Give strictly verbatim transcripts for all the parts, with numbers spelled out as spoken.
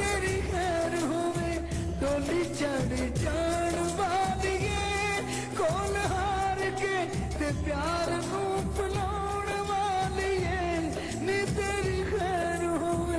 तेरी खैर होवे डोली चढ़ जान वालिए कोल हार के ते प्यार नू भुलाउण वालिए नी तेरी खैर होवे।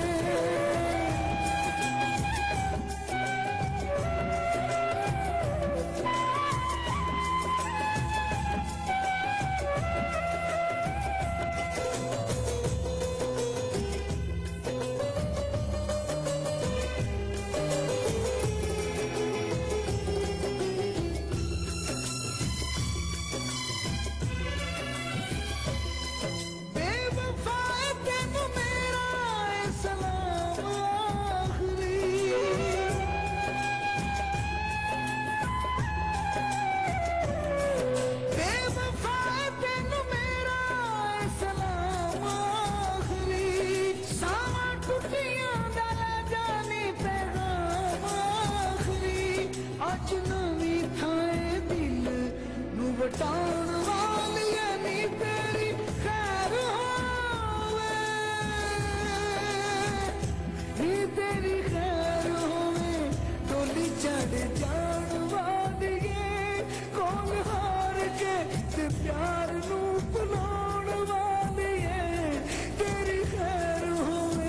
वटाउण वालिए नी तेरी खैर होवे नी तेरी खैर होवे डोली चढ़ जान वालिए कोल हार के ते प्यार नू भुलाउण वालिए तेरी खैर होवे।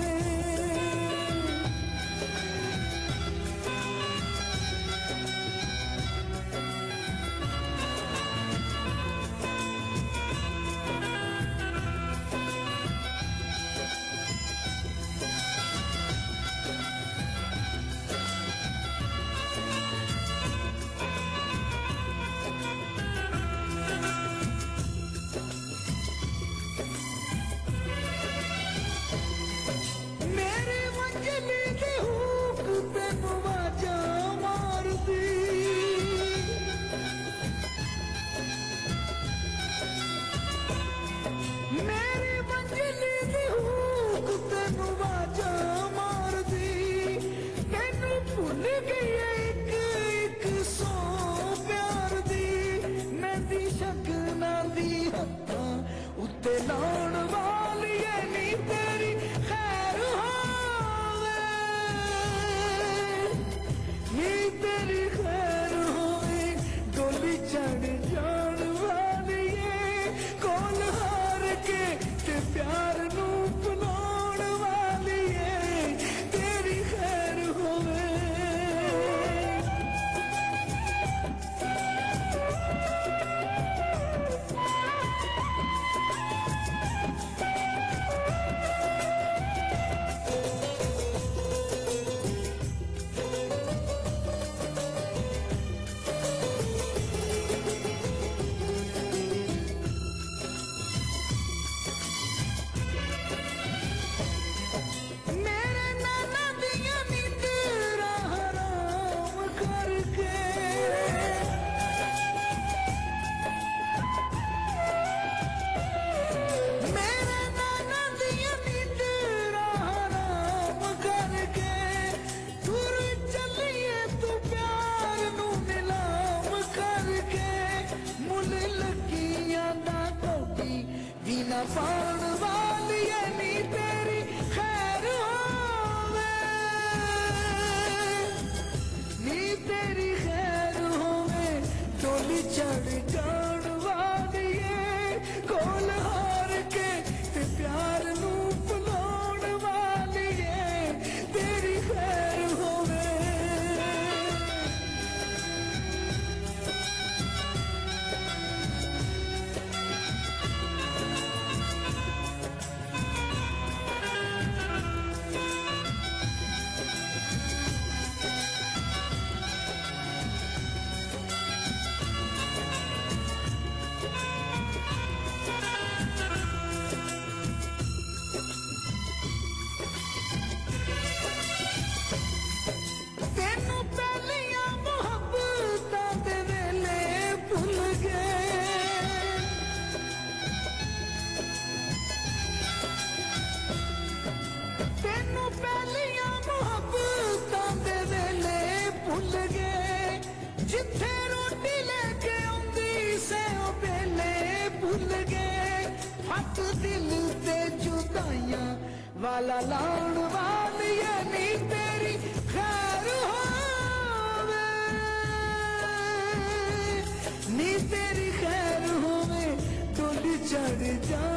उत्ते लाउण वालिए नी तेरी खैर होवे नी तेरी खैर होवे डोली चढ़ जान वालिए कोल हार के ते प्यार नू भुलाउण वालिए तेरी खैर होवे। ना पाउण वालिए नी तेरी खैर होवे नी तेरी खैर होवे डोली चढ़ जान वालिए कोल हार के ते प्यार नू भुलाउण वालिए तेरी खैर होवे। वाला लाउण वालिए नी ते मेरे जान